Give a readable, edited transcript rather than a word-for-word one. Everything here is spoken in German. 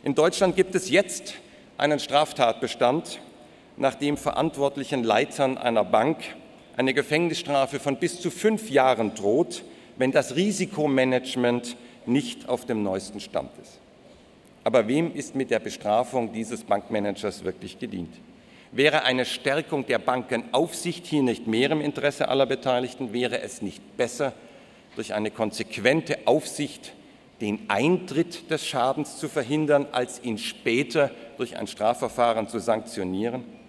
In Deutschland gibt es jetzt einen Straftatbestand, nach dem verantwortlichen Leitern einer Bank eine Gefängnisstrafe von bis zu 5 Jahren droht, wenn das Risikomanagement nicht auf dem neuesten Stand ist. Aber wem ist mit der Bestrafung dieses Bankmanagers wirklich gedient? Wäre eine Stärkung der Bankenaufsicht hier nicht mehr im Interesse aller Beteiligten? Wäre es nicht besser, durch eine konsequente Aufsicht den Eintritt des Schadens zu verhindern, als ihn später durch ein Strafverfahren zu sanktionieren?